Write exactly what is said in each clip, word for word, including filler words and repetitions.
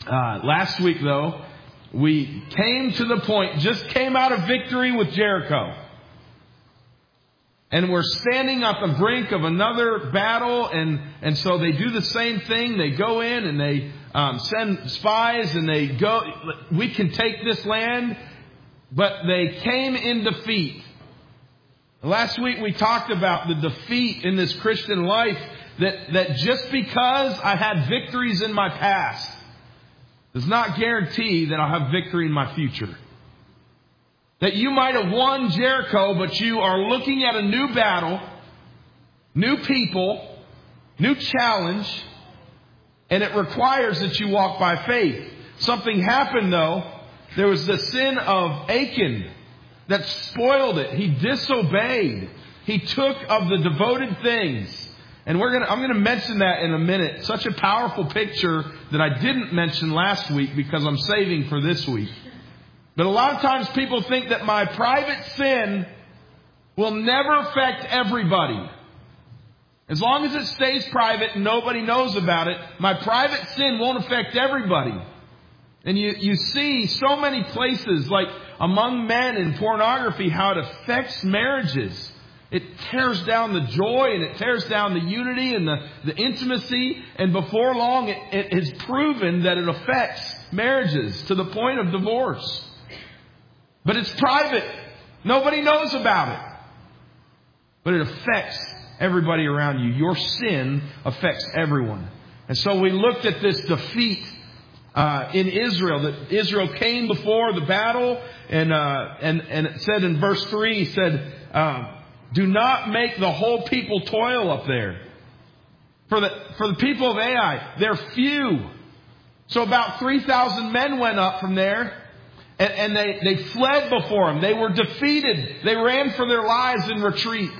Uh, last week, though, we came to the point, just came out of victory with Jericho. And we're standing at the brink of another battle, and, and so they do the same thing. They go in and they um, send spies, and they go, we can take this land, but they came in defeat. Last week we talked about the defeat in this Christian life, that, that just because I had victories in my past does not guarantee that I'll have victory in my future. That you might have won Jericho, but you are looking at a new battle, new people, new challenge, and it requires that you walk by faith. Something happened, though. There was the sin of Achan that spoiled it. He disobeyed. He took of the devoted things. And we're gonna, I'm going to mention that in a minute. Such a powerful picture that I didn't mention last week because I'm saving for this week. But a lot of times people think that my private sin will never affect everybody. As long as it stays private and nobody knows about it, my private sin won't affect everybody. And you, you see so many places, like among men in pornography, how it affects marriages. It tears down the joy, and it tears down the unity and the, the intimacy. And before long, it, it is proven that it affects marriages to the point of divorce. But it's private. Nobody knows about it. But it affects everybody around you. Your sin affects everyone. And so we looked at this defeat uh, in Israel. That Israel came before the battle. And uh, and, and it said in verse three, he said, uh, do not make the whole people toil up there. For the, for the people of Ai, they're few. So about three thousand men went up from there. And, and they, they fled before him. They were defeated. They ran for their lives in retreat.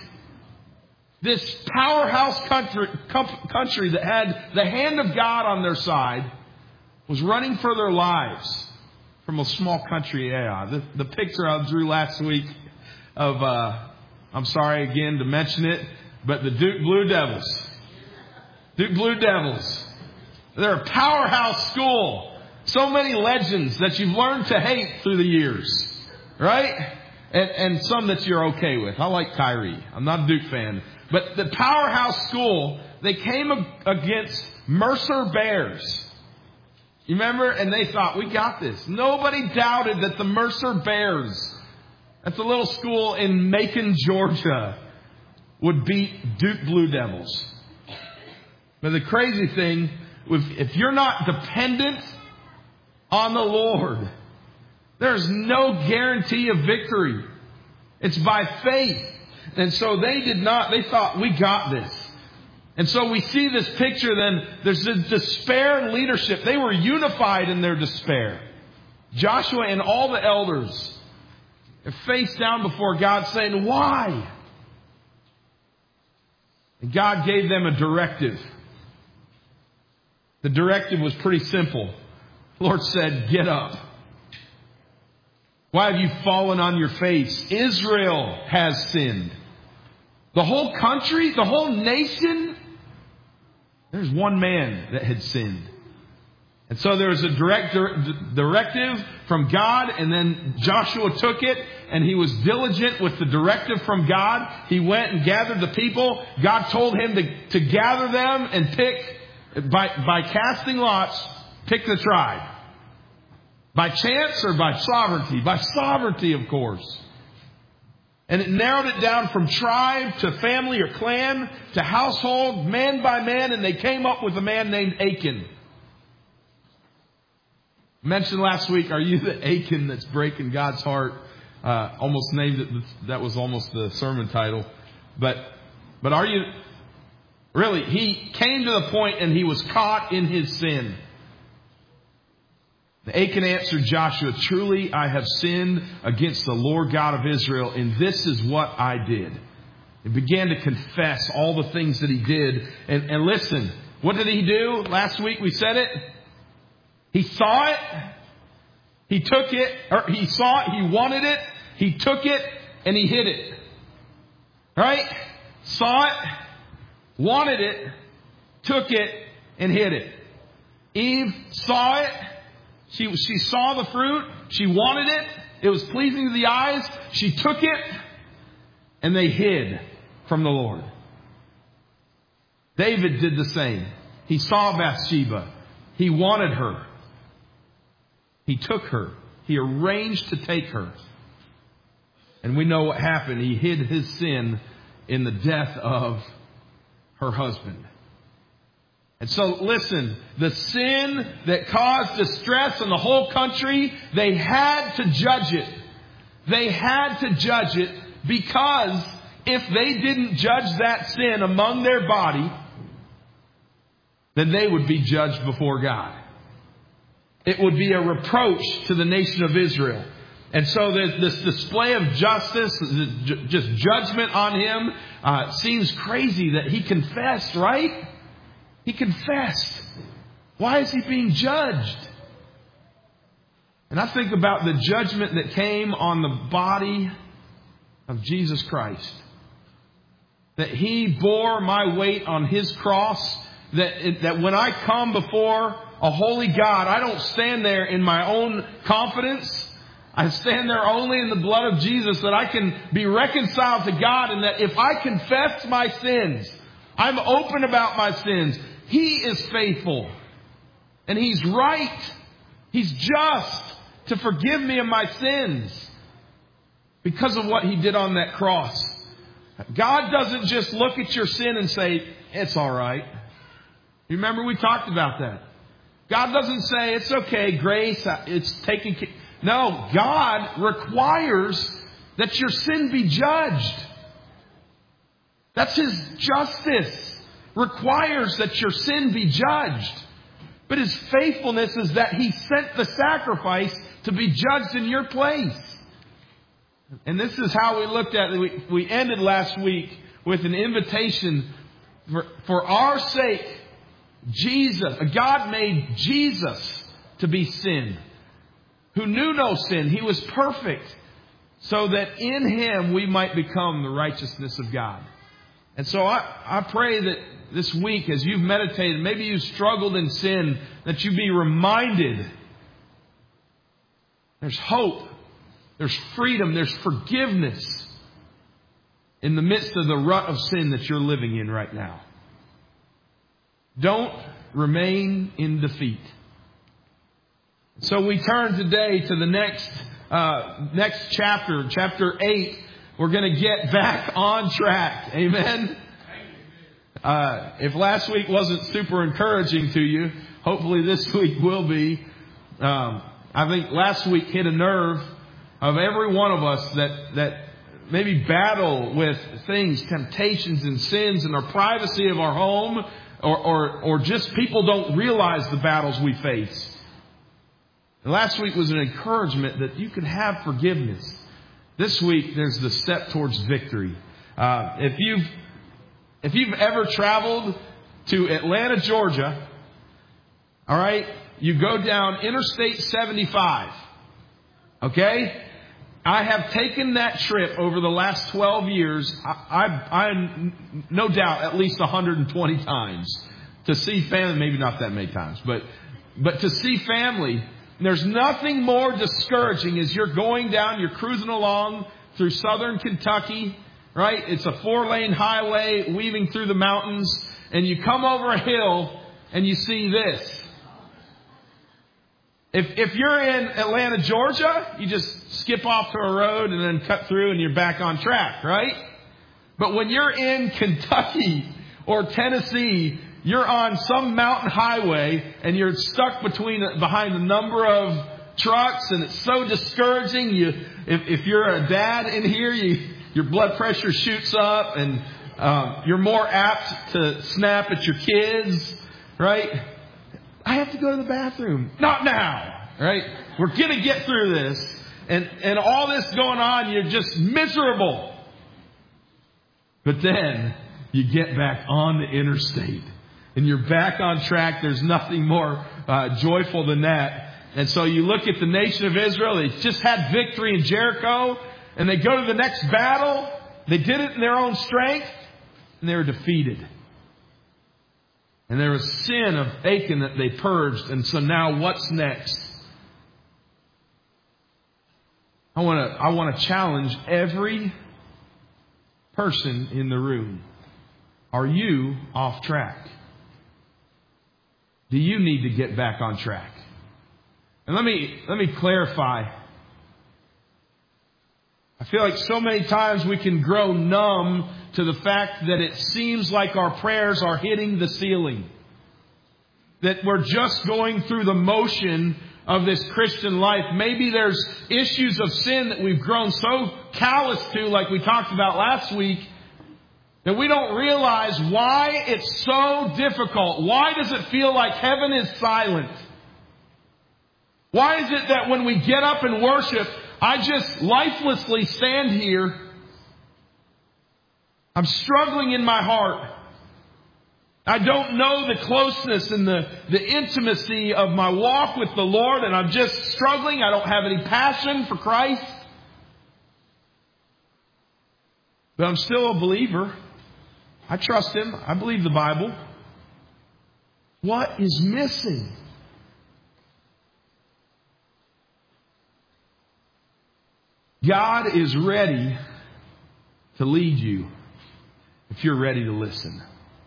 This powerhouse country, country that had the hand of God on their side was running for their lives from a small country, Ai. The, the picture I drew last week of, uh, I'm sorry again to mention it, but the Duke Blue Devils. Duke Blue Devils. They're a powerhouse school. So many legends that you've learned to hate through the years. Right? And, and some that you're okay with. I like Kyrie. I'm not a Duke fan. But the powerhouse school, they came against Mercer Bears. You remember? And they thought, we got this. Nobody doubted that the Mercer Bears, that's a little school in Macon, Georgia, would beat Duke Blue Devils. But the crazy thing, if you're not dependent on the Lord, there's no guarantee of victory. It's by faith. And so they did not, they thought, we got this. And so we see this picture then, there's a despair in leadership. They were unified in their despair. Joshua and all the elders are face down before God saying, why? And God gave them a directive. The directive was pretty simple. The Lord said, get up. Why have you fallen on your face? Israel has sinned. The whole country, the whole nation, there's one man that had sinned. And so there was a direct directive from God, and then Joshua took it, and he was diligent with the directive from God. He went and gathered the people. God told him to, to gather them and pick, by, by casting lots, pick the tribe. By chance or by sovereignty? By sovereignty, of course. And it narrowed it down from tribe to family or clan to household, man by man, and they came up with a man named Achan. Mentioned last week, are you the Achan that's breaking God's heart? Uh, almost named it, that was almost the sermon title. But, but are you, really, he came to the point and he was caught in his sin. Achan answered Joshua, truly I have sinned against the Lord God of Israel, and this is what I did. He began to confess all the things that he did. And, and listen, what did he do? Last week we said it. He saw it. He took it. Or he saw it. He wanted it. He took it and he hid it. Right? Saw it. Wanted it. Took it and hid it. Eve saw it. She, she saw the fruit. She wanted it. It was pleasing to the eyes. She took it. And they hid from the Lord. David did the same. He saw Bathsheba. He wanted her. He took her. He arranged to take her. And we know what happened. He hid his sin in the death of her husband. And so, listen, the sin that caused distress in the whole country, they had to judge it. They had to judge it because if they didn't judge that sin among their body, then they would be judged before God. It would be a reproach to the nation of Israel. And so this display of justice, just judgment on him, uh, seems crazy that he confessed, right? He confessed. Why is he being judged? And I think about the judgment that came on the body of Jesus Christ. That he bore my weight on his cross. That, that when I come before a holy God, I don't stand there in my own confidence. I stand there only in the blood of Jesus, that I can be reconciled to God, and that if I confess my sins, I'm open about my sins, He is faithful. And He's right. He's just to forgive me of my sins because of what He did on that cross. God doesn't just look at your sin and say, it's all right. You remember we talked about that. God doesn't say, it's okay, grace, it's taken care. No, God requires that your sin be judged. That's His justice. Requires that your sin be judged. But His faithfulness is that He sent the sacrifice to be judged in your place. And this is how we looked at it. We, we ended last week with an invitation for, for our sake. Jesus, God made Jesus to be sin, who knew no sin. He was perfect, so that in Him we might become the righteousness of God. And so I, I pray that this week, as you've meditated, maybe you've struggled in sin, that you be reminded there's hope, there's freedom, there's forgiveness in the midst of the rut of sin that you're living in right now. Don't remain in defeat. So we turn today to the next uh, next chapter, chapter eight. We're going to get back on track. Amen. Uh, if last week wasn't super encouraging to you, hopefully this week will be. Um, I think last week hit a nerve of every one of us that that maybe battle with things, temptations and sins in our privacy of our home. Or, or, or just people don't realize the battles we face. And last week was an encouragement that you can have forgiveness. This week, there's the step towards victory. Uh, if you've, if you've ever traveled to Atlanta, Georgia, all right, you go down Interstate seventy-five. Okay? I have taken that trip over the last twelve years, I, I, I no doubt at least one hundred twenty times to see family, maybe not that many times, but, but to see family. There's nothing more discouraging as you're going down, you're cruising along through southern Kentucky, right? It's a four lane highway weaving through the mountains, and you come over a hill and you see this. If if you're in Atlanta, Georgia, you just skip off to a road and then cut through and you're back on track, right? But when you're in Kentucky or Tennessee, you're on some mountain highway and you're stuck between behind a number of trucks, and it's so discouraging. You, if, if you're a dad in here, you, your blood pressure shoots up, and um, you're more apt to snap at your kids, right? I have to go to the bathroom. Not now, right? We're going to get through this. And, and all this going on, you're just miserable. But then you get back on the interstate and you're back on track. There's nothing more uh, joyful than that. And so you look at the nation of Israel. They just had victory in Jericho, and they go to the next battle. They did it in their own strength, and they were defeated. And there was sin of Achan that they purged. And so now what's next? I want to I want to challenge every person in the room. Are you off track? Do you need to get back on track? And let me let me clarify. I feel like so many times we can grow numb to the fact that it seems like our prayers are hitting the ceiling. That we're just going through the motion of this Christian life. Maybe there's issues of sin that we've grown so callous to, like we talked about last week, that we don't realize why it's so difficult. Why does it feel like heaven is silent? Why is it that when we get up and worship, I just lifelessly stand here? I'm struggling in my heart. I don't know the closeness and the, the intimacy of my walk with the Lord, and I'm just struggling. I don't have any passion for Christ. But I'm still a believer. I trust Him. I believe the Bible. What is missing? God is ready to lead you if you're ready to listen.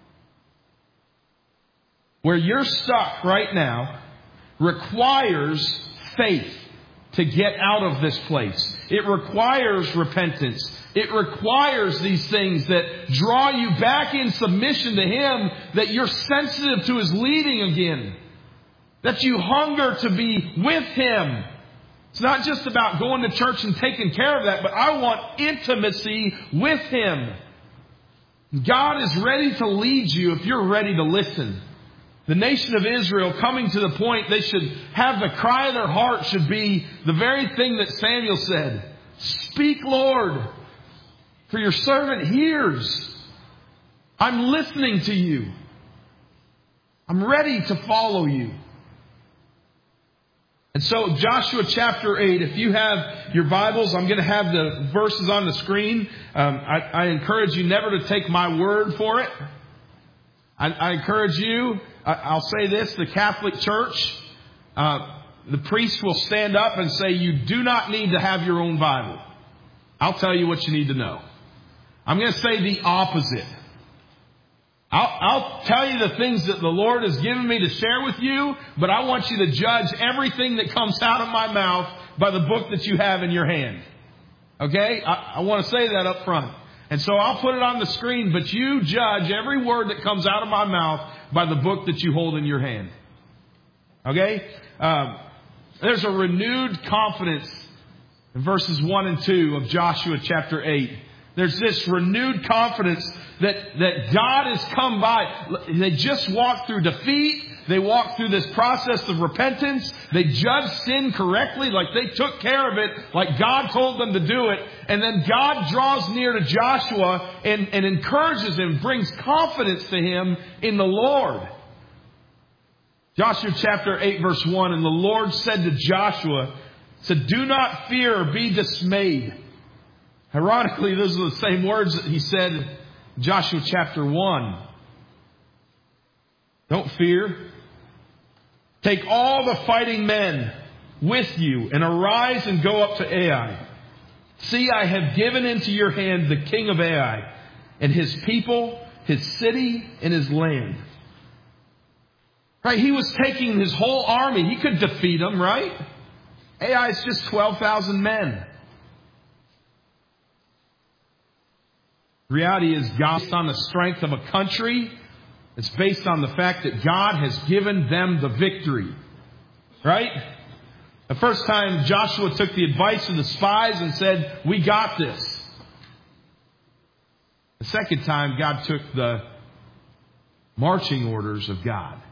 Where you're stuck right now requires faith to get out of this place. It requires repentance. It requires these things that draw you back in submission to Him, that you're sensitive to His leading again, that you hunger to be with Him. It's not just about going to church and taking care of that, but I want intimacy with Him. God is ready to lead you if you're ready to listen. The nation of Israel coming to the point they should have the cry of their heart should be the very thing that Samuel said. Speak, Lord, for your servant hears. I'm listening to you. I'm ready to follow you. And so Joshua chapter eight, if you have your Bibles, I'm going to have the verses on the screen. Um, I, I encourage you never to take my word for it. I, I encourage you, I, I'll say this, the Catholic Church, uh, the priest will stand up and say, you do not need to have your own Bible. I'll tell you what you need to know. I'm going to say the opposite. I'll, I'll tell you the things that the Lord has given me to share with you, but I want you to judge everything that comes out of my mouth by the book that you have in your hand. Okay? I, I want to say that up front. And so I'll put it on the screen, but you judge every word that comes out of my mouth by the book that you hold in your hand. Okay? Um, there's a renewed confidence in verses one and two of Joshua chapter eight. There's this renewed confidence that, that God has come by. They just walked through defeat. They walked through this process of repentance. They judged sin correctly, like they took care of it, like God told them to do it. And then God draws near to Joshua and, and encourages him, brings confidence to him in the Lord. Joshua chapter eight verse one, and the Lord said to Joshua, said, do not fear or be dismayed. Ironically, those are the same words that he said in Joshua chapter one. Don't fear. Take all the fighting men with you and arise and go up to Ai. See, I have given into your hand the king of Ai and his people, his city, and his land. Right? He was taking his whole army. He could defeat them, right? Ai is just twelve thousand men. The reality is God is on the strength of a country. It's based on the fact that God has given them the victory. Right? The first time Joshua took the advice of the spies and said, we got this. The second time God took the marching orders of God.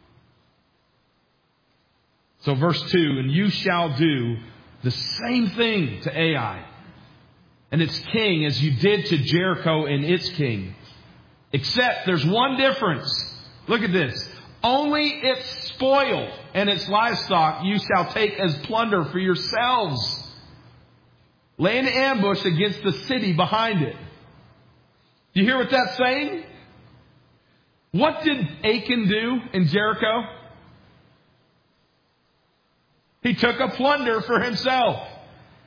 So verse two, and you shall do the same thing to Ai and its king as you did to Jericho and its king. Except there's one difference. Look at this. Only its spoil and its livestock you shall take as plunder for yourselves. Lay an ambush against the city behind it. Do you hear what that's saying? What did Achan do in Jericho? He took a plunder for himself.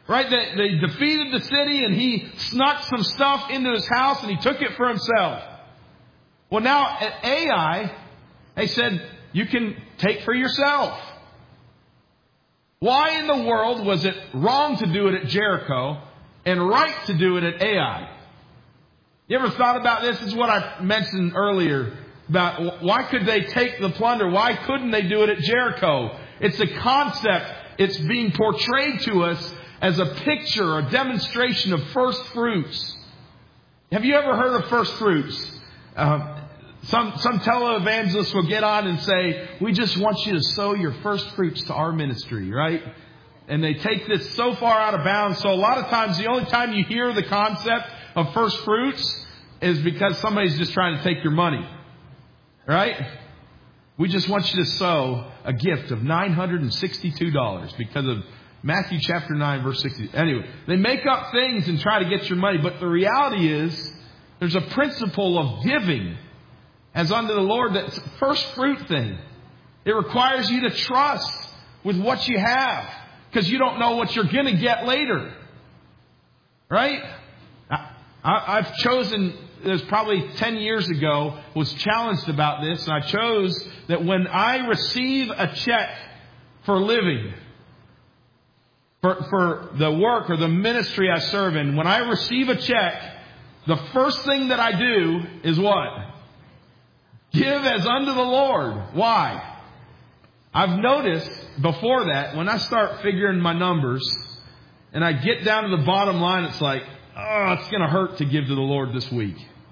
Right? They, they defeated the city and he snuck some stuff into his house and he took it for himself. Well, now at Ai, they said, you can take for yourself. Why in the world was it wrong to do it at Jericho and right to do it at Ai? You ever thought about this? This is what I mentioned earlier about why could they take the plunder? Why couldn't they do it at Jericho? It's a concept. It's being portrayed to us as a picture, a demonstration of first fruits. Have you ever heard of first fruits? Uh, some some televangelists will get on and say, we just want you to sow your first fruits to our ministry, right? And they take this so far out of bounds. So a lot of times, the only time you hear the concept of first fruits is because somebody's just trying to take your money, right? We just want you to sow a gift of nine hundred sixty-two dollars because of Matthew chapter nine, verse sixty. Anyway, they make up things and try to get your money. But the reality is, there's a principle of giving as unto the Lord that's a first fruit thing. It requires you to trust with what you have because you don't know what you're going to get later. Right? I, I, I've chosen, it was probably ten years ago, was challenged about this. And I chose that when I receive a check for living, For, for the work or the ministry I serve in, when I receive a check, the first thing that I do is what? Give as unto the Lord. Why? I've noticed before that, when I start figuring my numbers and I get down to the bottom line, it's like, oh, it's going to hurt to give to the Lord this week.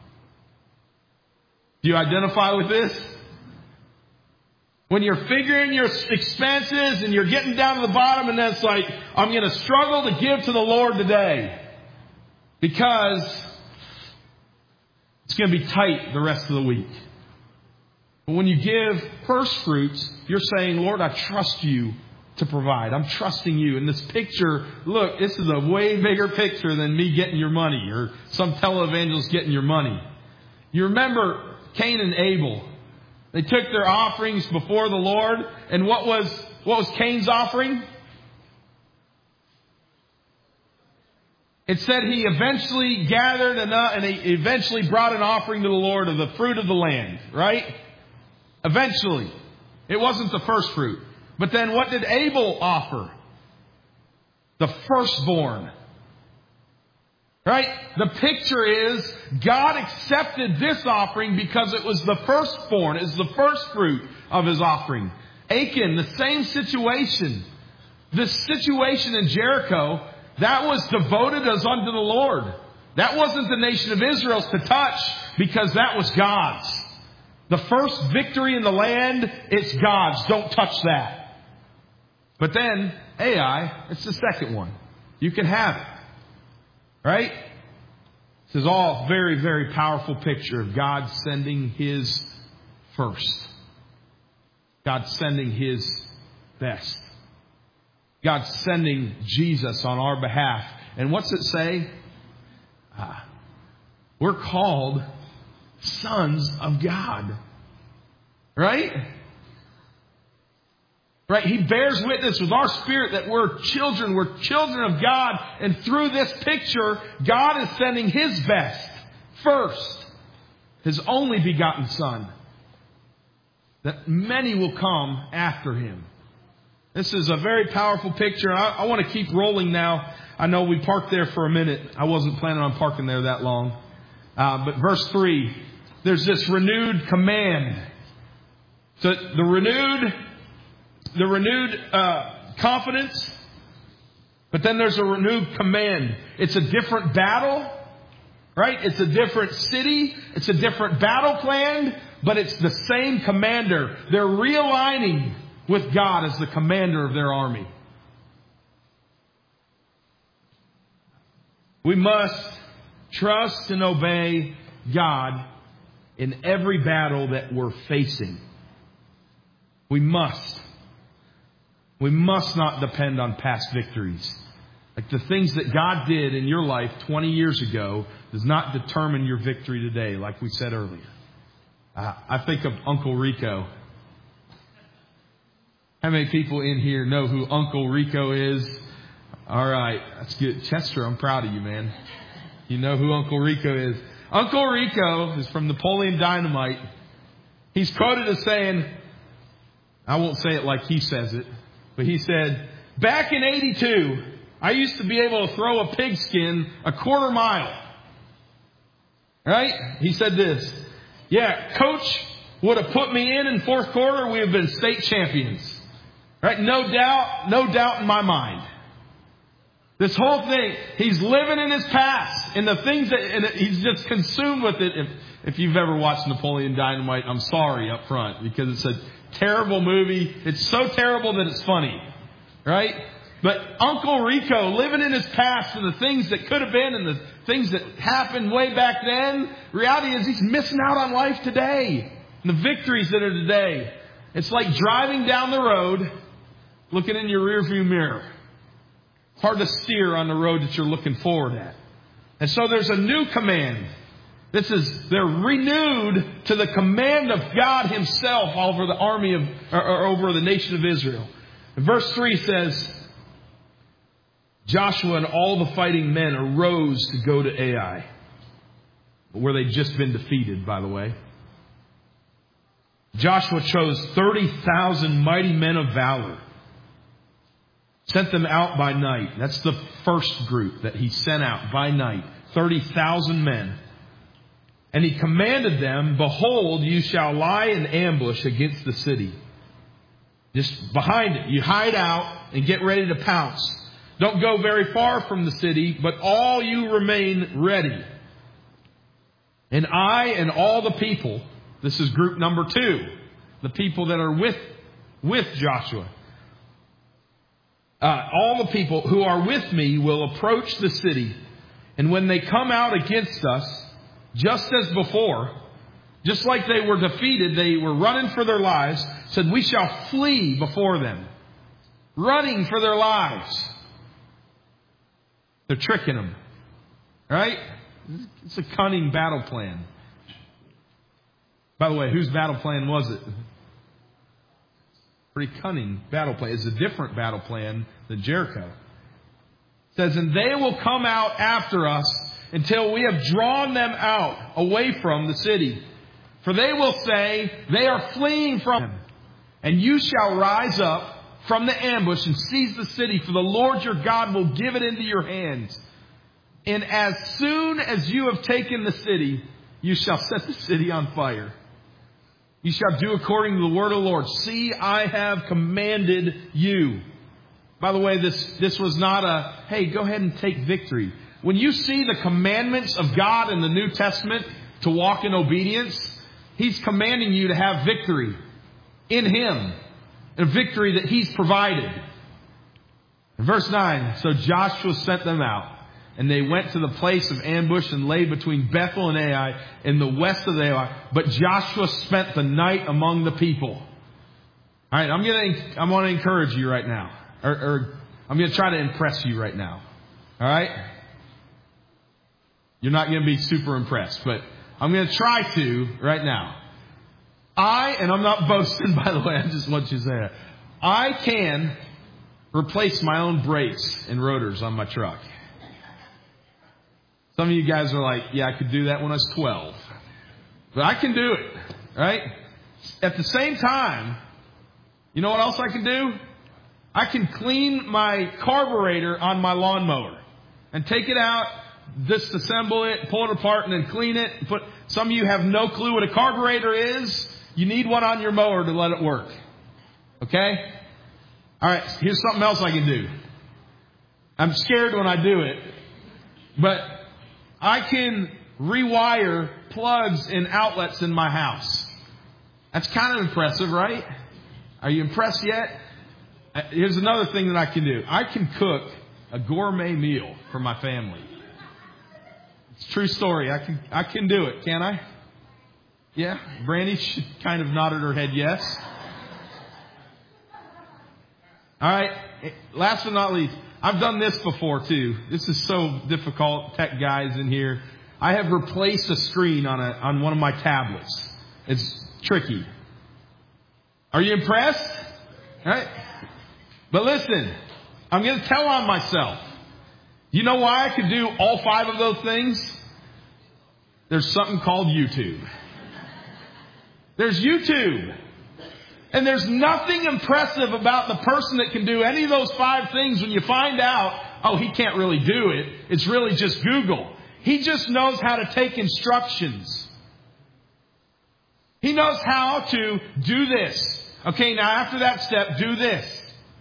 Do you identify with this? When you're figuring your expenses and you're getting down to the bottom and then it's like, I'm going to struggle to give to the Lord today because it's going to be tight the rest of the week. But when you give first fruits, you're saying, Lord, I trust you to provide. I'm trusting you. And this picture, look, this is a way bigger picture than me getting your money or some televangelist getting your money. You remember Cain and Abel. They took their offerings before the Lord. And what was what was Cain's offering? It said he eventually gathered enough and he eventually brought an offering to the Lord of the fruit of the land. Right? Eventually. It wasn't the first fruit. But then what did Abel offer? The firstborn. Right? The picture is God accepted this offering because it was the firstborn. It was the first fruit of his offering. Achan, the same situation. This situation in Jericho, that was devoted as unto the Lord. That wasn't the nation of Israel's to touch because that was God's. The first victory in the land, it's God's. Don't touch that. But then, Ai, it's the second one. You can have it. Right? This is all very, very powerful picture of God sending His first. God sending His best. God sending Jesus on our behalf. And what's it say? Uh, we're called sons of God. Right? Right? He bears witness with our spirit that we're children. We're children of God. And through this picture, God is sending His best first. His only begotten Son. That many will come after Him. This is a very powerful picture. I, I want to keep rolling now. I know we parked there for a minute. I wasn't planning on parking there that long. Uh, but verse three, there's this renewed command. So the renewed, the renewed uh, confidence, but then there's a renewed command. It's a different battle, right? It's a different city. It's a different battle plan, but it's the same commander. They're realigning with God as the commander of their army. We must trust and obey God in every battle that we're facing. We must. We must not depend on past victories. Like the things that God did in your life twenty years ago does not determine your victory today, like we said earlier. Uh, I think of Uncle Rico. How many people in here know who Uncle Rico is? All right. That's good. Chester, I'm proud of you, man. You know who Uncle Rico is. Uncle Rico is from Napoleon Dynamite. He's quoted as saying, I won't say it like he says it, but he said, back in eighty-two, I used to be able to throw a pigskin a quarter mile. Right? He said this. Yeah, coach would have put me in in fourth quarter, we would have been state champions. Right? No doubt, no doubt in my mind. This whole thing, he's living in his past, and the things that, and he's just consumed with it. If, if you've ever watched Napoleon Dynamite, I'm sorry up front, because it's a terrible movie. It's so terrible that it's funny. Right? But Uncle Rico, living in his past and the things that could have been and the things that happened way back then, reality is he's missing out on life today. And the victories that are today. It's like driving down the road, looking in your rearview mirror. It's hard to steer on the road that you're looking forward at. And so there's a new command. This is, they're renewed to the command of God Himself over the army of, or, or over the nation of Israel. And verse three says, Joshua and all the fighting men arose to go to Ai, where they'd just been defeated, by the way. Joshua chose thirty thousand mighty men of valor. Sent them out by night. That's the first group that he sent out by night. thirty thousand men. And he commanded them, behold, you shall lie in ambush against the city. Just behind it. You hide out and get ready to pounce. Don't go very far from the city, but all you remain ready. And I and all the people, this is group number two, the people that are with, with Joshua. Uh, all the people who are with me will approach the city. And when they come out against us, just as before, just like they were defeated, they were running for their lives, said, we shall flee before them. Running for their lives. They're tricking them. Right? It's a cunning battle plan. By the way, whose battle plan was it? Pretty cunning battle plan. It's a different battle plan than Jericho. It says, and they will come out after us until we have drawn them out away from the city. For they will say, they are fleeing from him. And you shall rise up from the ambush and seize the city, for the Lord your God will give it into your hands. And as soon as you have taken the city, you shall set the city on fire. You shall do according to the word of the Lord. See, I have commanded you. By the way, this, this was not a, hey, go ahead and take victory. When you see the commandments of God in the New Testament to walk in obedience, He's commanding you to have victory in Him. A victory that He's provided. Verse nine, so Joshua sent them out. And they went to the place of ambush and lay between Bethel and Ai in the west of Ai. But Joshua spent the night among the people. All right, I'm gonna, I want to encourage you right now, or, or I'm going to try to impress you right now. All right, you're not going to be super impressed, but I'm going to try to right now. I, and I'm not boasting, by the way. I just want you to say that. I can replace my own brakes and rotors on my truck. Some of you guys are like, yeah, I could do that when I was twelve. But I can do it, right? At the same time, you know what else I can do? I can clean my carburetor on my lawnmower and take it out, disassemble it, pull it apart, and then clean it. Put. Some of you have no clue what a carburetor is. You need one on your mower to let it work. Okay? All right, here's something else I can do. I'm scared when I do it, but I can rewire plugs and outlets in my house. That's kind of impressive, right? Are you impressed yet? Here's another thing that I can do. I can cook a gourmet meal for my family. It's a true story. I can I can do it, can I? Yeah? Brandy she kind of nodded her head yes. All right. Last but not least, I've done this before too. This is so difficult, tech guys in here. I have replaced a screen on a on one of my tablets. It's tricky. Are you impressed? All right. But listen, I'm going to tell on myself. You know why I could do all five of those things? There's something called YouTube. There's YouTube. And there's nothing impressive about the person that can do any of those five things when you find out, oh, he can't really do it. It's really just Google. He just knows how to take instructions. He knows how to do this. Okay, now after that step, do this.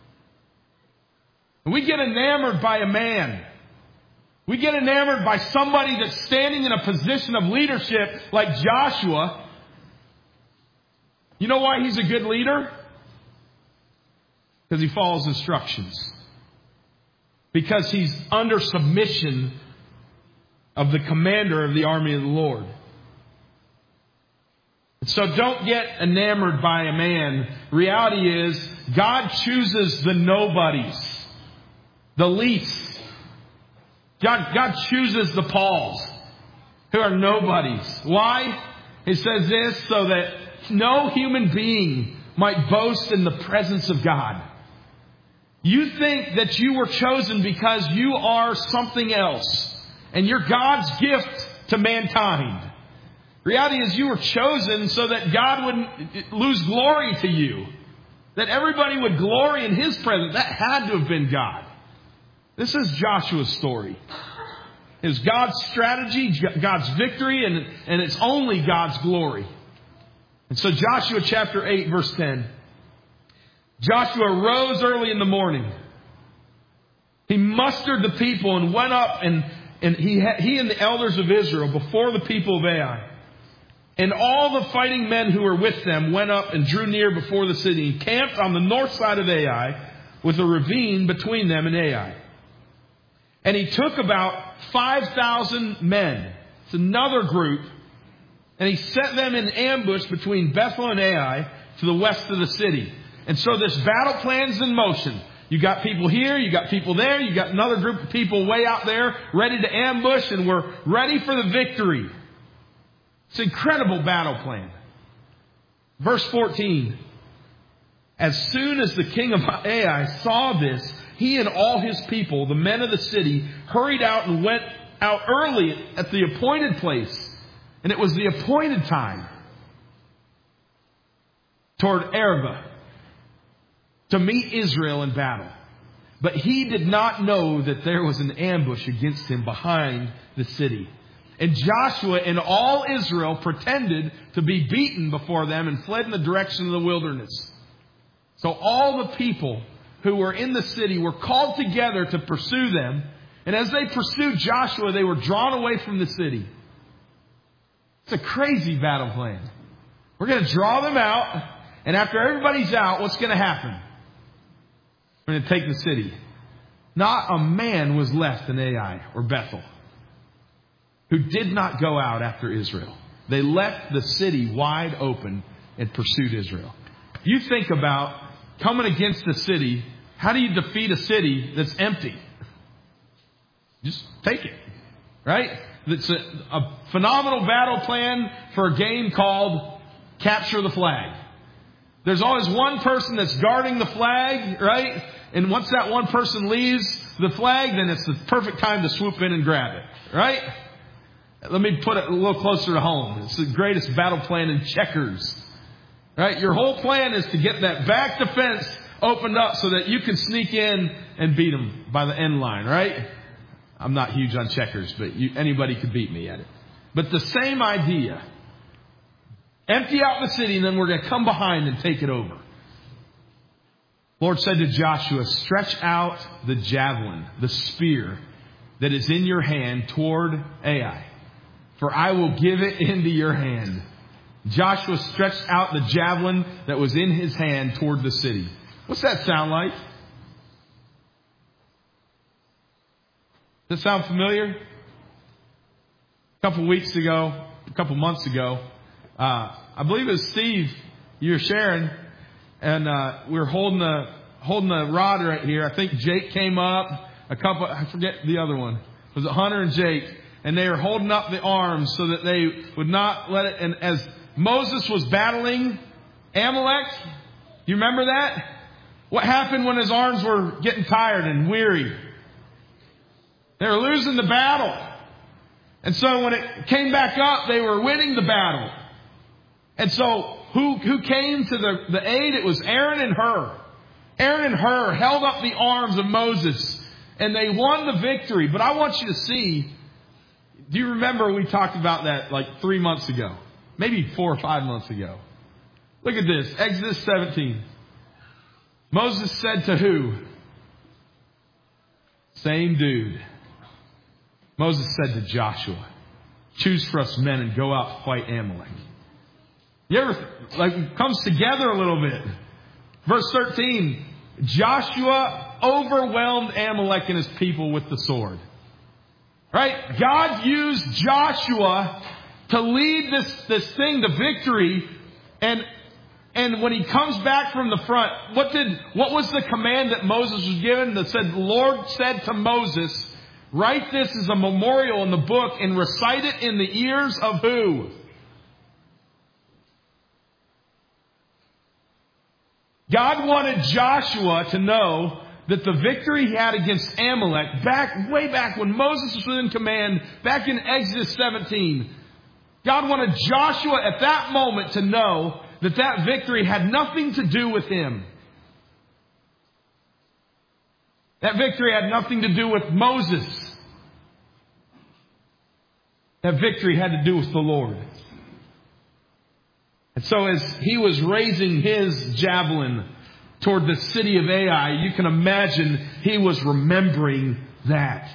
And we get enamored by a man. We get enamored by somebody that's standing in a position of leadership like Joshua. You know why he's a good leader? Because he follows instructions. Because he's under submission of the commander of the army of the Lord. So don't get enamored by a man. Reality is, God chooses the nobodies, the least. God, God chooses the Pauls, who are nobodies. Why? He says this, so that no human being might boast in the presence of God. You think that you were chosen because you are something else, and you're God's gift to mankind. Reality is you were chosen so that God wouldn't lose glory to you. That everybody would glory in His presence. That had to have been God. This is Joshua's story. It's God's strategy, God's victory, and, and it's only God's glory. And so Joshua chapter eight, verse ten. Joshua rose early in the morning. He mustered the people and went up, and, and he, he and the elders of Israel before the people of Ai. And all the fighting men who were with them went up and drew near before the city, and camped on the north side of Ai, with a ravine between them and Ai. And he took about five thousand men. It's another group. And he set them in ambush between Bethel and Ai to the west of the city. And so this battle plan's in motion. You got people here, you got people there, you got another group of people way out there ready to ambush, and we're ready for the victory. It's an incredible battle plan. Verse fourteen. As soon as the king of Ai saw this, he and all his people, the men of the city, hurried out and went out early at the appointed place. And it was the appointed time toward Arabah to meet Israel in battle. But he did not know that there was an ambush against him behind the city. And Joshua and all Israel pretended to be beaten before them and fled in the direction of the wilderness. So all the people who were in the city were called together to pursue them. And as they pursued Joshua, they were drawn away from the city. It's a crazy battle plan. We're going to draw them out. And after everybody's out, what's going to happen? We're going to take the city. Not a man was left in Ai or Bethel who did not go out after Israel. They left the city wide open and pursued Israel. You think about coming against the city. How do you defeat a city that's empty? Just take it, right? It's a, a phenomenal battle plan for a game called Capture the Flag. There's always one person that's guarding the flag, right? And once that one person leaves the flag, then it's the perfect time to swoop in and grab it, right? Let me put it a little closer to home. It's the greatest battle plan in checkers, right? Your whole plan is to get that back defense opened up so that you can sneak in and beat them by the end line, right? I'm not huge on checkers, but you, anybody could beat me at it. But the same idea. Empty out the city, and then we're going to come behind and take it over. Lord said to Joshua, stretch out the javelin, the spear that is in your hand toward Ai, for I will give it into your hand. Joshua stretched out the javelin that was in his hand toward the city. What's that sound like? Does that sound familiar? A couple weeks ago, a couple months ago, uh, I believe it was Steve, you were sharing, and uh, we were holding the holding the rod right here. I think Jake came up, a couple, I forget the other one. Was it Hunter and Jake? And they were holding up the arms so that they would not let it. And as Moses was battling Amalek, you remember that? What happened when his arms were getting tired and weary? They were losing the battle. And so when it came back up, they were winning the battle. And so who, who came to the, the aid? It was Aaron and Hur. Aaron and Hur held up the arms of Moses and they won the victory. But I want you to see, do you remember we talked about that like three months ago? Maybe four or five months ago. Look at this. Exodus seventeen. Moses said to who? Same dude. Moses said to Joshua, choose for us men and go out to fight Amalek. You ever, like, it comes together a little bit. Verse thirteen, Joshua overwhelmed Amalek and his people with the sword. Right? God used Joshua to lead this, this thing to victory. And, and when he comes back from the front, what did, what was the command that Moses was given that said, the Lord said to Moses, write this as a memorial in the book and recite it in the ears of who? God wanted Joshua to know that the victory he had against Amalek, back way back when Moses was in command, back in Exodus seventeen, God wanted Joshua at that moment to know that that victory had nothing to do with him. That victory had nothing to do with Moses. That victory had to do with the Lord. And so as he was raising his javelin toward the city of Ai, you can imagine he was remembering that.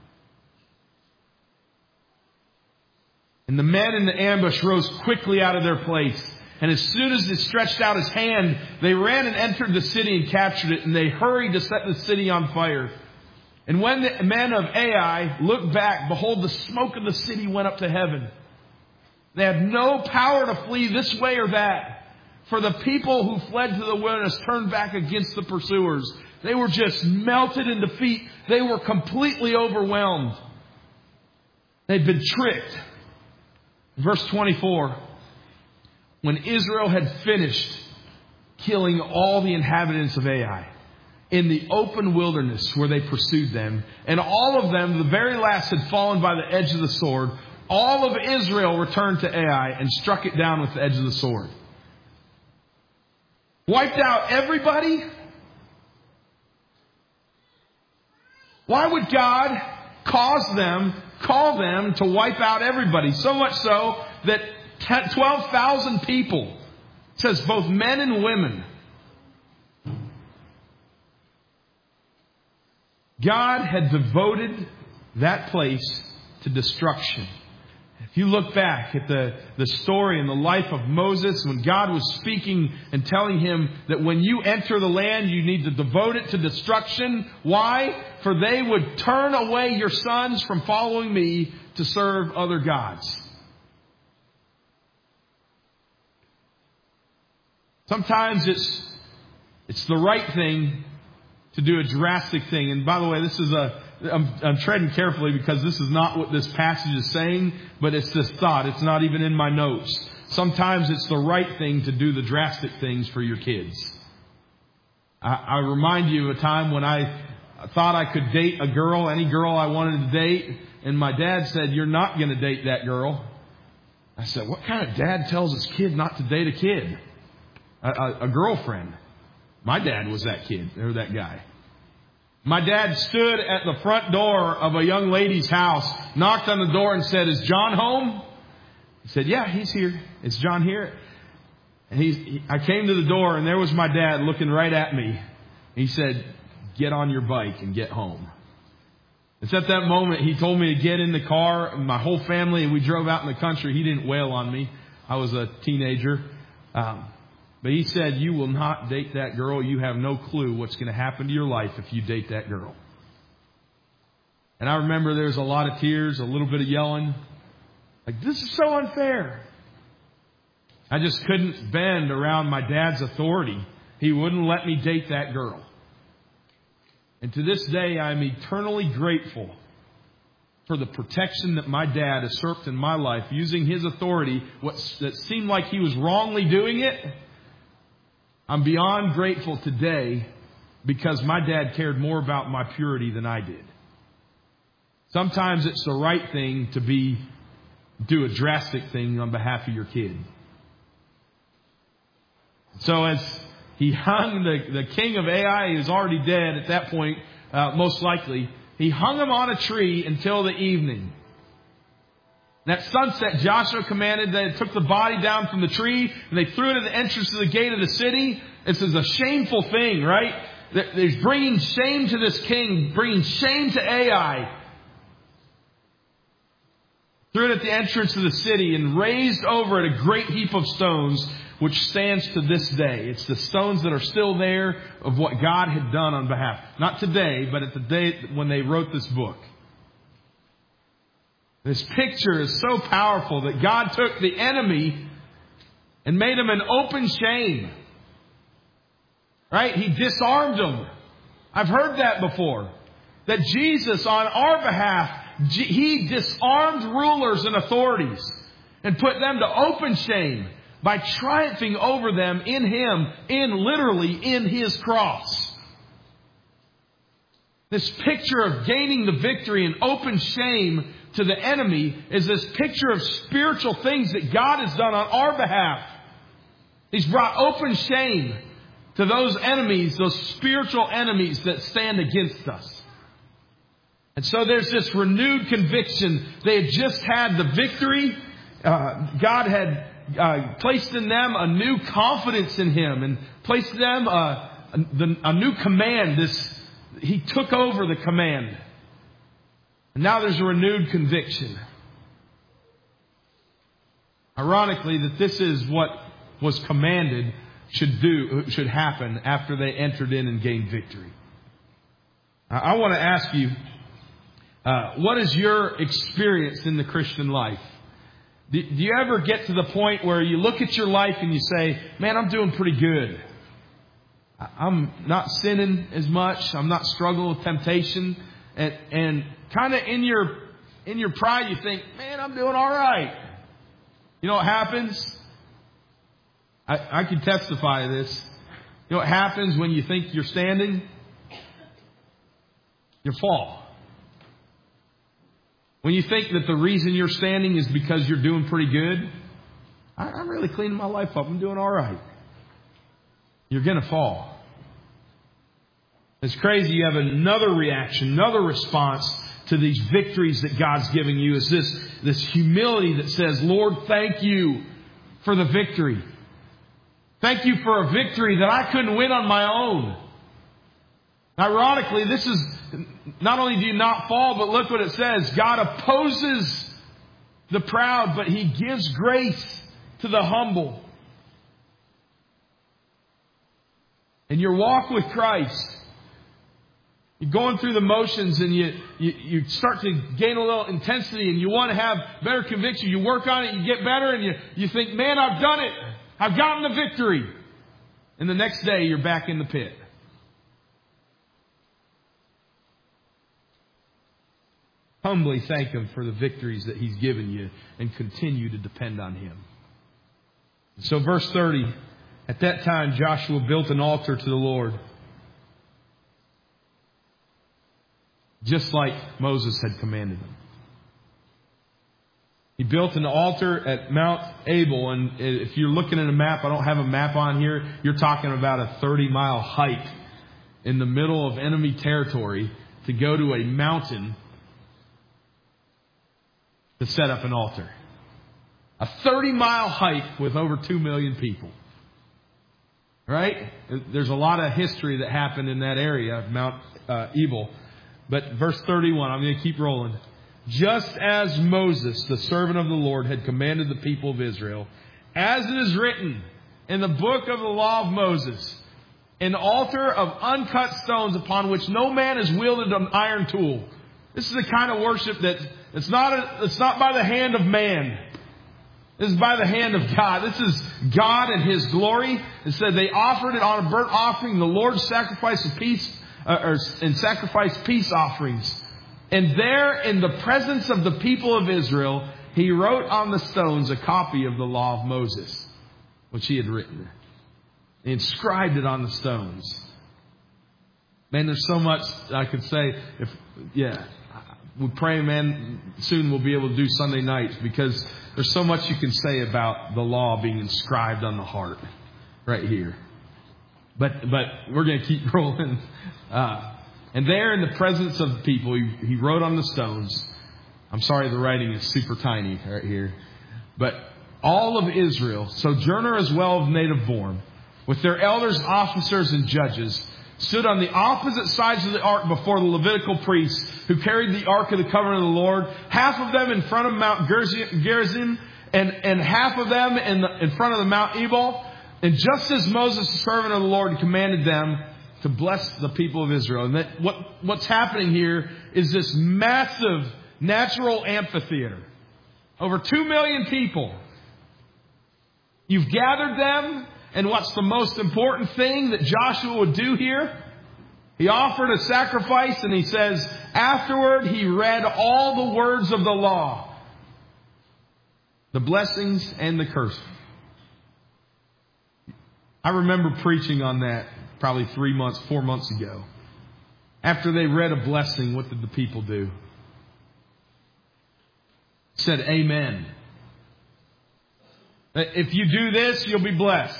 And the men in the ambush rose quickly out of their place. And as soon as he stretched out his hand, they ran and entered the city and captured it. And they hurried to set the city on fire. And when the men of Ai looked back, behold, the smoke of the city went up to heaven. They had no power to flee this way or that. For the people who fled to the wilderness turned back against the pursuers. They were just melted in defeat. They were completely overwhelmed. They'd been tricked. Verse twenty-four. When Israel had finished killing all the inhabitants of Ai in the open wilderness where they pursued them, and all of them, the very last, had fallen by the edge of the sword, all of Israel returned to Ai and struck it down with the edge of the sword. Wiped out everybody? Why would God cause them, call them to wipe out everybody? So much so that twelve thousand people, it says both men and women. God had devoted that place to destruction. If you look back at the, the story and the life of Moses, when God was speaking and telling him that when you enter the land, you need to devote it to destruction. Why? For they would turn away your sons from following me to serve other gods. Sometimes it's, it's the right thing to do a drastic thing. And by the way, this is a, I'm, I'm treading carefully because this is not what this passage is saying, but it's this thought. It's not even in my notes. Sometimes it's the right thing to do the drastic things for your kids. I, I remind you of a time when I thought I could date a girl, any girl I wanted to date, and my dad said, "You're not going to date that girl." I said, "What kind of dad tells his kid not to date a kid? A, a, a girlfriend?" My dad was that kid, or that guy. My dad stood at the front door of a young lady's house, knocked on the door and said, "Is John home?" He said, "Yeah, he's here. Is John here?" And he's, he, I came to the door and there was my dad looking right at me. He said, "Get on your bike and get home." It's at that moment he told me to get in the car. My whole family, we drove out in the country. He didn't wail on me. I was a teenager. Um, But he said, "You will not date that girl. You have no clue what's going to happen to your life if you date that girl." And I remember there was a lot of tears, a little bit of yelling. Like, this is so unfair. I just couldn't bend around my dad's authority. He wouldn't let me date that girl. And to this day, I'm eternally grateful for the protection that my dad usurped in my life, using his authority, what that seemed like he was wrongly doing it. I'm beyond grateful today because my dad cared more about my purity than I did. Sometimes it's the right thing to be do a drastic thing on behalf of your kid. So as he hung the, the king of Ai, he was already dead at that point, uh, most likely. He hung him on a tree until the evening. And at sunset, Joshua commanded that they took the body down from the tree and they threw it at the entrance to the gate of the city. This is a shameful thing, right? There's bringing shame to this king, bringing shame to Ai. Threw it at the entrance of the city and raised over it a great heap of stones, which stands to this day. It's the stones that are still there of what God had done on behalf. Not today, but at the day when they wrote this book. This picture is so powerful that God took the enemy and made him an open shame. Right? He disarmed him. I've heard that before. That Jesus, on our behalf, He disarmed rulers and authorities and put them to open shame by triumphing over them in Him, in literally in His cross. This picture of gaining the victory and open shame to the enemy is this picture of spiritual things that God has done on our behalf. He's brought open shame to those enemies, those spiritual enemies that stand against us. And so there's this renewed conviction. They had just had the victory. Uh, God had uh, placed in them a new confidence in Him and placed in them a, a, a new command. This He took over the command. And now there's a renewed conviction. Ironically, that this is what was commanded should do, should happen after they entered in and gained victory. I, I want to ask you, Uh, what is your experience in the Christian life? Do, do you ever get to the point where you look at your life and you say, man, I'm doing pretty good. I'm not sinning as much. I'm not struggling with temptation. And, and kind of in your, in your pride, you think, man, I'm doing all right. You know what happens? I, I can testify to this. You know what happens when you think you're standing? You fall. When you think that the reason you're standing is because you're doing pretty good, I, I'm really cleaning my life up. I'm doing all right. You're going to fall. It's crazy. You have another reaction, another response to these victories that God's giving you. Is this, this humility that says, Lord, thank you for the victory. Thank you for a victory that I couldn't win on my own. Ironically, this is not only do you not fall, but look what it says. God opposes the proud, but He gives grace to the humble. In your walk with Christ, you're going through the motions and you, you, you start to gain a little intensity and you want to have better conviction. You work on it, you get better, and you, you think, man, I've done it. I've gotten the victory. And the next day, you're back in the pit. Humbly thank Him for the victories that He's given you and continue to depend on Him. So verse thirty, at that time Joshua built an altar to the Lord, just like Moses had commanded him. He built an altar at Mount Abel, and if you're looking at a map, I don't have a map on here, you're talking about a thirty mile hike in the middle of enemy territory to go to a mountain to set up an altar. A thirty mile hike with over two million people. Right? There's a lot of history that happened in that area, Mount uh, Ebal. But verse thirty-one, I'm going to keep rolling. Just as Moses, the servant of the Lord, had commanded the people of Israel, as it is written in the book of the law of Moses, an altar of uncut stones upon which no man has wielded an iron tool. This is the kind of worship that it's not a, it's not by the hand of man. This is by the hand of God. This is God and His glory. It said they offered it on a burnt offering, the Lord's sacrifice of peace, uh, or, and sacrificed peace offerings. And there, in the presence of the people of Israel, He wrote on the stones a copy of the law of Moses, which He had written. He inscribed it on the stones. Man, there's so much I could say. If yeah, we pray, man, soon we'll be able to do Sunday nights, because there's so much you can say about the law being inscribed on the heart right here. But but we're going to keep rolling. Uh, and there in the presence of the people, he, he wrote on the stones. I'm sorry, the writing is super tiny right here. But all of Israel, sojourner as well as native born, with their elders, officers, and judges, stood on the opposite sides of the ark before the Levitical priests who carried the ark of the covenant of the Lord, half of them in front of Mount Gerizim, and, and half of them in, the, in front of the Mount Ebal. And just as Moses, the servant of the Lord, commanded them to bless the people of Israel. And that what, what's happening here is this massive natural amphitheater. Over two million people. You've gathered them. And what's the most important thing that Joshua would do here? He offered a sacrifice, and he says, afterward he read all the words of the law. The blessings and the curse. I remember preaching on that probably three months, four months ago. After they read a blessing, what did the people do? Said, amen. If you do this, you'll be blessed.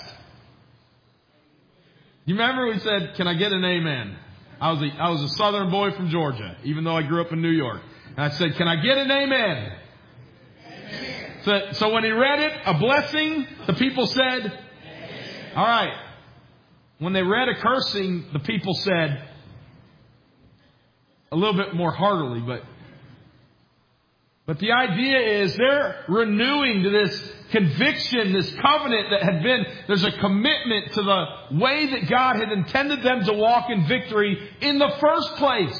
You remember we said, can I get an amen? I was a, I was a southern boy from Georgia, even though I grew up in New York. And I said, can I get an amen? Amen. So, so when he read it, a blessing, the people said, amen. All right. When they read a cursing, the people said, a little bit more heartily, but But the idea is they're renewing to this conviction, this covenant that had been, there's a commitment to the way that God had intended them to walk in victory in the first place.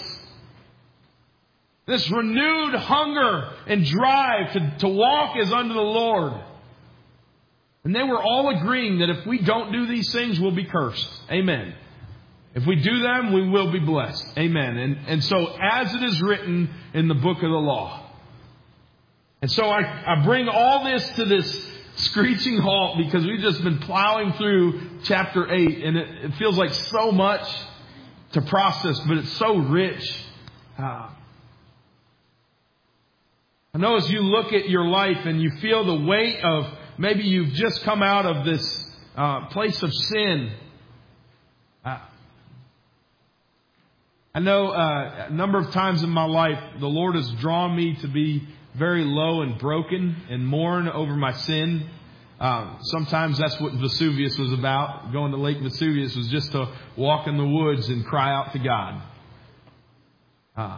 This renewed hunger and drive to, to walk as unto the Lord. And they were all agreeing that if we don't do these things, we'll be cursed. Amen. If we do them, we will be blessed. Amen. And, and so as it is written in the book of the law. And so I, I bring all this to this screeching halt because we've just been plowing through chapter eight, and it, it feels like so much to process, but it's so rich. Uh, I know as you look at your life and you feel the weight of maybe you've just come out of this uh, place of sin. Uh, I know uh, a number of times in my life the Lord has drawn me to be very low and broken and mourn over my sin. Um, sometimes that's what Vesuvius was about. Going to Lake Vesuvius was just to walk in the woods and cry out to God. Uh,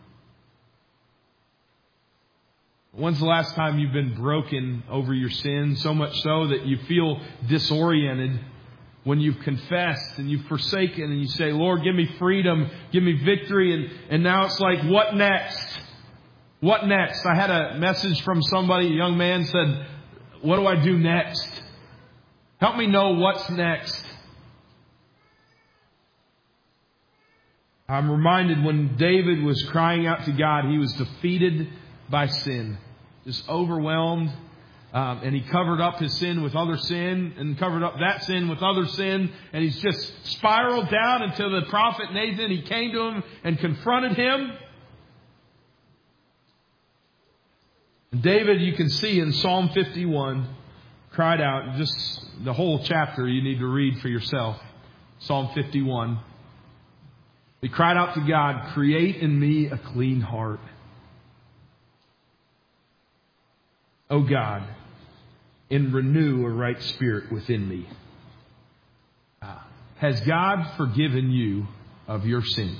when's the last time you've been broken over your sin, so much so that you feel disoriented when you've confessed and you've forsaken and you say, Lord, give me freedom, give me victory, and, and now it's like, what next? What next? I had a message from somebody, a young man said, what do I do next? Help me know what's next. I'm reminded when David was crying out to God, he was defeated by sin, just overwhelmed. Um, and he covered up his sin with other sin and covered up that sin with other sin. And he's just spiraled down until the prophet Nathan, he came to him and confronted him. David, you can see in Psalm fifty-one, cried out, just the whole chapter you need to read for yourself. Psalm fifty-one. He cried out to God, create in me a clean heart. O God, and renew a right spirit within me. Uh, has God forgiven you of your sin?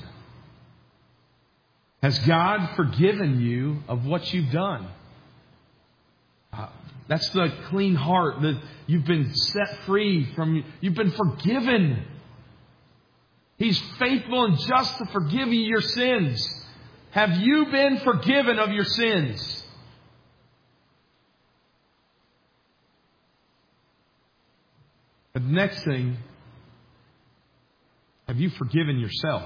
Has God forgiven you of what you've done? Uh, that's the clean heart that you've been set free from. You've been forgiven. He's faithful and just to forgive you your sins. Have you been forgiven of your sins? The next thing, have you forgiven yourself?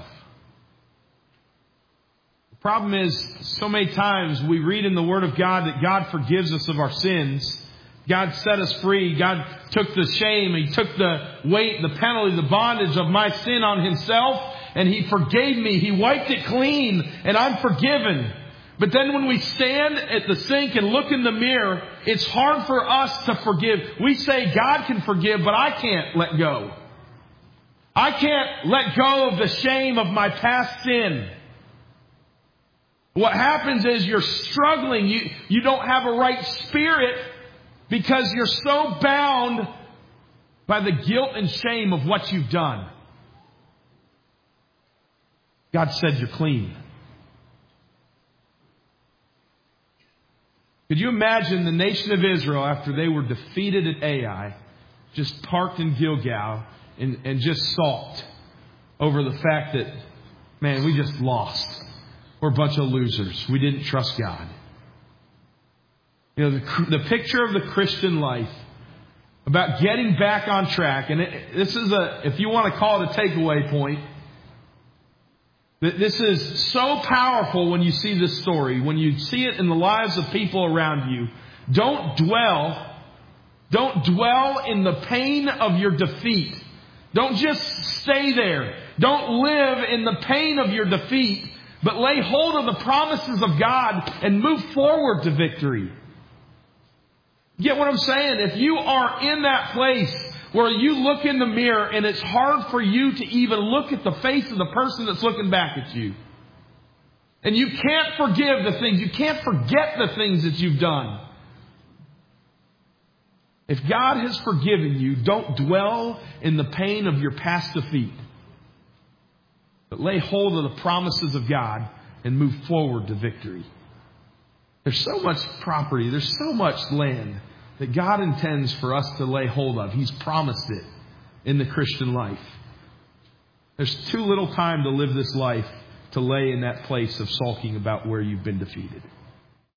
The problem is, so many times we read in the Word of God that God forgives us of our sins. God set us free. God took the shame. He took the weight, the penalty, the bondage of my sin on Himself. and He forgave me. He wiped it clean and I'm forgiven. But then when we stand at the sink and look in the mirror, it's hard for us to forgive. We say God can forgive, but I can't let go. I can't let go of the shame of my past sin. What happens is you're struggling. You, you don't have a right spirit because you're so bound by the guilt and shame of what you've done. God said you're clean. Could you imagine the nation of Israel after they were defeated at Ai, just parked in Gilgal and, and just sulked over the fact that, man, we just lost. We're a bunch of losers. We didn't trust God. You know, the, the picture of the Christian life about getting back on track, and it, this is a, if you want to call it a takeaway point, this is so powerful when you see this story, when you see it in the lives of people around you. Don't dwell, don't dwell in the pain of your defeat. Don't just stay there. Don't live in the pain of your defeat, but lay hold of the promises of God and move forward to victory. Get what I'm saying? If you are in that place where you look in the mirror and it's hard for you to even look at the face of the person that's looking back at you. And you can't forgive the things, you can't forget the things that you've done. If God has forgiven you, don't dwell in the pain of your past defeat. But lay hold of the promises of God and move forward to victory. There's so much property, there's so much land that God intends for us to lay hold of. He's promised it in the Christian life. There's too little time to live this life to lay in that place of sulking about where you've been defeated.